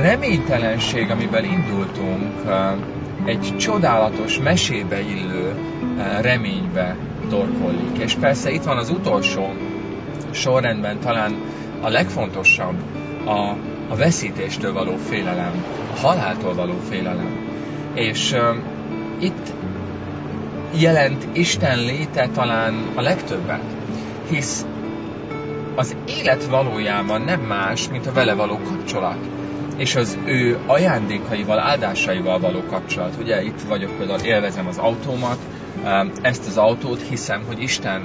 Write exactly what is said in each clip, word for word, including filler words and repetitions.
reménytelenség, amivel indultunk, egy csodálatos, mesébe illő reménybe torkollik. És persze itt van az utolsó sorrendben talán a legfontosabb, a, a veszítéstől való félelem, a haláltól való félelem. És uh, itt jelent Isten léte talán a legtöbbet, hisz az élet valójában nem más, mint a vele való kapcsolat, és az ő ajándékaival, áldásaival való kapcsolat. Ugye itt vagyok, például élvezem az autómat, ezt az autót hiszem, hogy Isten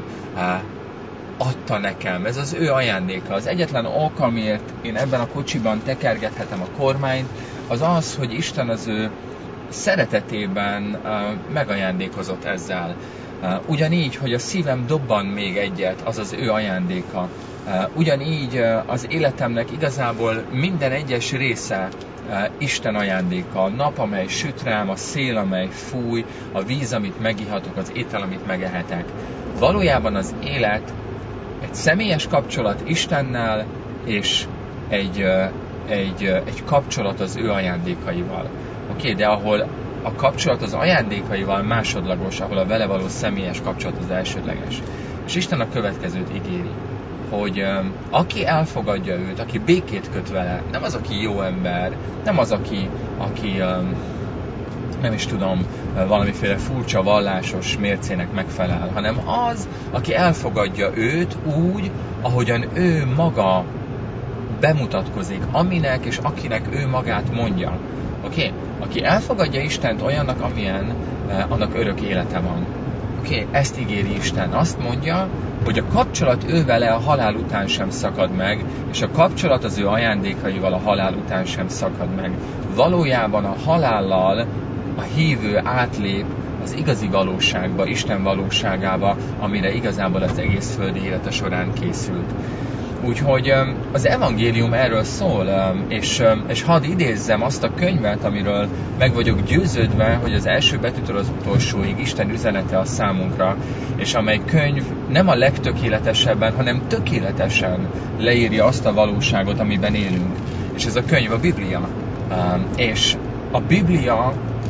adta nekem. Ez az ő ajándéka. Az egyetlen ok, amiért én ebben a kocsiban tekergethetem a kormányt, az az, hogy Isten az ő szeretetében megajándékozott ezzel. Ugyanígy, hogy a szívem dobban még egyet, az az ő ajándéka. Ugyanígy az életemnek igazából minden egyes része Isten ajándéka. A nap, amely süt rám, a szél, amely fúj, a víz, amit megihatok, az étel, amit megehetek. Valójában az élet egy személyes kapcsolat Istennel, és egy, egy, egy kapcsolat az ő ajándékaival. Oké, okay, de ahol a kapcsolat az ajándékaival másodlagos, ahol a vele való személyes kapcsolat az elsődleges. És Isten a következőt ígéri, hogy um, aki elfogadja őt, aki békét köt vele, nem az, aki jó ember, nem az, aki, aki um, nem is tudom, valamiféle furcsa vallásos mércének megfelel, hanem az, aki elfogadja őt úgy, ahogyan ő maga bemutatkozik, aminek és akinek ő magát mondja. Oké? Okay? Aki elfogadja Istent olyannak, amilyen, eh, annak örök élete van. Oké? Okay? Ezt ígéri Isten. Azt mondja, hogy a kapcsolat ő vele a halál után sem szakad meg, és a kapcsolat az ő ajándékaival a halál után sem szakad meg. Valójában a halállal a hívő átlép az igazi valóságba, Isten valóságába, amire igazából az egész földi élete során készült. Úgyhogy az evangélium erről szól, és, és hadd idézzem azt a könyvet, amiről meg vagyok győződve, hogy az első betűtől az utolsóig Isten üzenete a számunkra, és amely könyv nem a legtökéletesebben, hanem tökéletesen leírja azt a valóságot, amiben élünk. És ez a könyv a Biblia. És a Biblia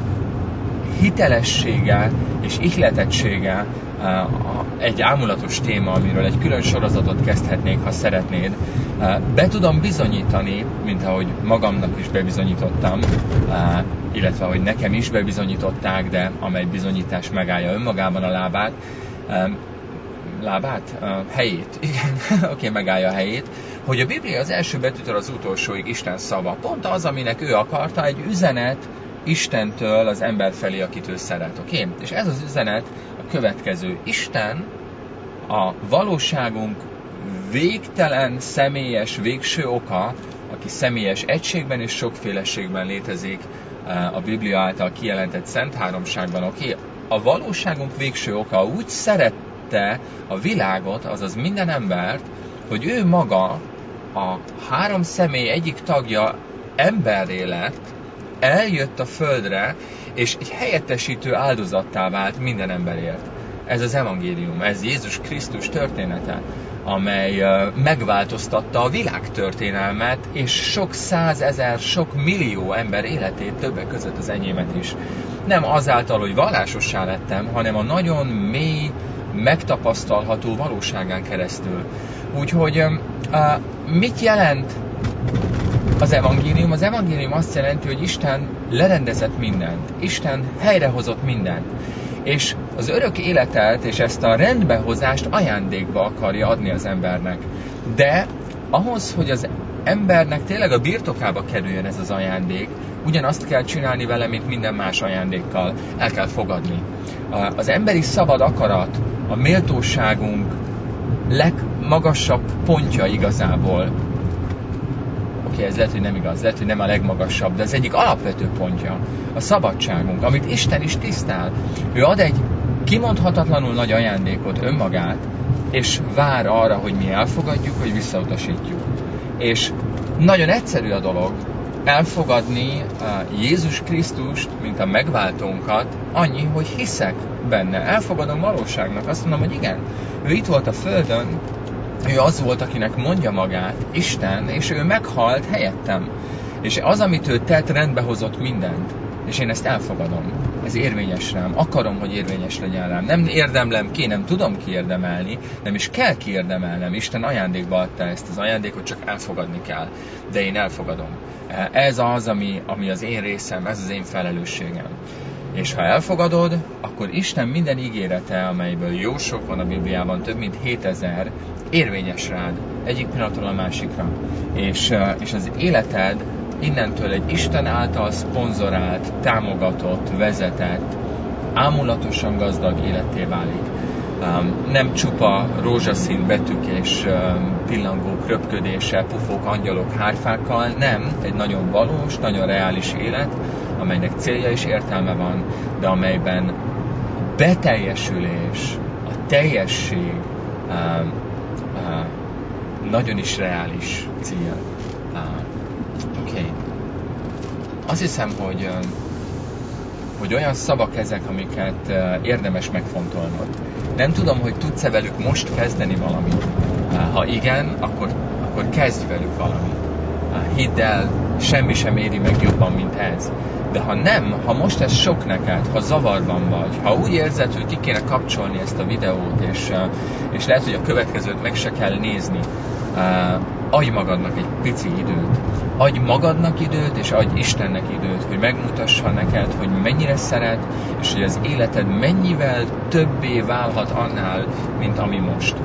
hitelessége és ihletettsége egy ámulatos téma, amiről egy külön sorozatot kezdhetnék, ha szeretnéd. Be tudom bizonyítani, mint ahogy magamnak is bebizonyítottam, illetve hogy nekem is bebizonyították, de amely bizonyítás megállja önmagában a lábát, lábát? Helyét. Igen, oké, okay, megállja a helyét, hogy a Biblia az első betűtől az utolsóig Isten szava. Pont az, aminek ő akarta, egy üzenet Istentől az ember felé, akit ő szeret. Oké? Okay? És ez az üzenet a következő. Isten a valóságunk végtelen, személyes, végső oka, aki személyes egységben és sokféleségben létezik a Biblia által kijelentett Szent Háromságban. Oké? Okay? A valóságunk végső oka úgy szerette a világot, azaz minden embert, hogy ő maga a három személy egyik tagja emberré lett, eljött a földre, és egy helyettesítő áldozattá vált minden emberért. Ez az evangélium, ez Jézus Krisztus története, amely megváltoztatta a világ történelmet, és sok százezer, sok millió ember életét, többek között az enyémet is. Nem azáltal, hogy vallásossá lettem, hanem a nagyon mély, megtapasztalható valóságán keresztül. Úgyhogy mit jelent az evangélium? Az evangélium azt jelenti, hogy Isten lerendezett mindent. Isten helyrehozott mindent. És az örök életet és ezt a rendbehozást ajándékba akarja adni az embernek. De ahhoz, hogy az embernek tényleg a birtokába kerüljön ez az ajándék, ugyanazt kell csinálni vele, mint minden más ajándékkal. El kell fogadni. Az emberi szabad akarat, a méltóságunk legmagasabb pontja igazából. Oké, okay, ez lehet, hogy nem igaz, lehet, hogy nem a legmagasabb, de ez egyik alapvető pontja. A szabadságunk, amit Isten is tisztel. Ő ad egy kimondhatatlanul nagy ajándékot, önmagát, és vár arra, hogy mi elfogadjuk, vagy visszautasítjuk. És nagyon egyszerű a dolog elfogadni Jézus Krisztust, mint a megváltónkat, annyi, hogy hiszek benne. Elfogadom valóságnak. Azt mondom, hogy igen, ő itt volt a földön, ő az volt, akinek mondja magát, Isten, és ő meghalt helyettem. És az, amit ő tett, rendbe hozott mindent. És én ezt elfogadom. Ez érvényes rám. Akarom, hogy érvényes legyen rám. Nem érdemlem ki, nem tudom kiérdemelni, nem is kell kiérdemelnem. Isten ajándékba adta ezt az ajándékot, csak elfogadni kell. De én elfogadom. Ez az, ami, ami az én részem, ez az én felelősségem. És ha elfogadod, akkor Isten minden ígérete, amelyből jó sok van a Bibliában, több mint hétezer, érvényes rád egyik pillanatról a másikra. És, és az életed innentől egy Isten által szponzorált, támogatott, vezetett, ámulatosan gazdag életté válik. Um, nem csupa rózsaszín betűk és um, pillangók röpködése, pufók, angyalok, hárfákkal, nem, egy nagyon valós, nagyon reális élet, amelynek célja és értelme van, de amelyben beteljesülés, a teljesség um, uh, nagyon is reális cél. Uh, Oké. Okay. Azt hiszem, hogy, uh, hogy olyan szavak ezek, amiket uh, érdemes megfontolnod. Nem tudom, hogy tudsz-e velük most kezdeni valamit. Uh, ha igen, akkor, akkor kezdj velük valamit. Uh, hidd el, semmi sem éri meg jobban, mint ez. De ha nem, ha most ez sok neked, ha zavarban vagy, ha úgy érzed, hogy ki kéne kapcsolni ezt a videót, és, és lehet, hogy a következőt meg se kell nézni, adj magadnak egy pici időt. Adj magadnak időt, és adj Istennek időt, hogy megmutassa neked, hogy mennyire szeret, és hogy az életed mennyivel többé válhat annál, mint ami most.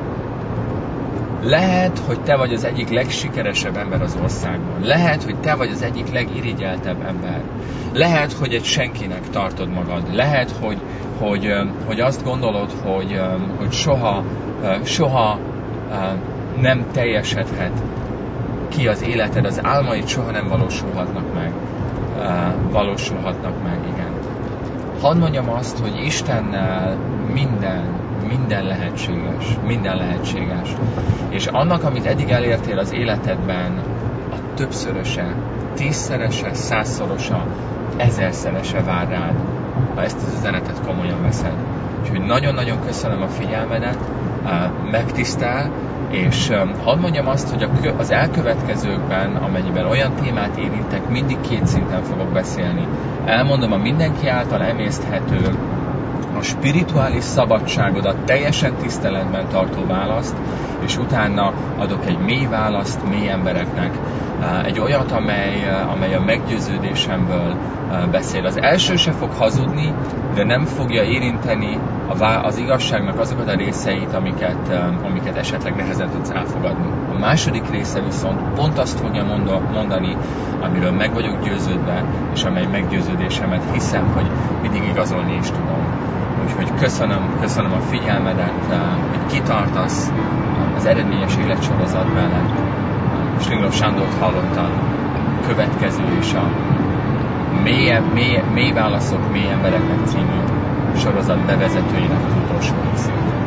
Lehet, hogy te vagy az egyik legsikeresebb ember az országban. Lehet, hogy te vagy az egyik legirigyeltebb ember. Lehet, hogy egy senkinek tartod magad. Lehet, hogy, hogy, hogy azt gondolod, hogy, hogy soha, soha nem teljesedhet ki az életed, az álmaid soha nem valósulhatnak meg. Valósulhatnak meg, igen. Hadd mondjam azt, hogy Istennel minden, minden lehetséges, minden lehetséges. És annak, amit eddig elértél az életedben, a többszöröse, tízszerese, százszorosa, ezerszerese vár rád, ha ezt az üzenetet komolyan veszed. Úgyhogy nagyon-nagyon köszönöm a figyelmedet, megtisztel, és hadd mondjam azt, hogy az elkövetkezőkben, amennyiben olyan témát érintek, mindig két szinten fogok beszélni. Elmondom a mindenki által emészthető, a spirituális szabadságodat teljesen tiszteletben tartó választ, és utána adok egy mély választ mély embereknek, egy olyat, amely, amely a meggyőződésemből beszél. Az első se fog hazudni, de nem fogja érinteni az igazságnak azokat a részeit, amiket, amiket esetleg nehezen tudsz elfogadni. A második része viszont pont azt fogja mondani, amiről meg vagyok győződve, és amely meggyőződésemet hiszem, hogy mindig igazolni is tudom. Úgyhogy köszönöm, köszönöm a figyelmedet, hogy kitartasz az eredményes életsorozat mellett. Slinglov Sándort hallottam, a következő és a mély, mély, mély válaszok mély embereknek című sorozat bevezetőjének utolsó részét.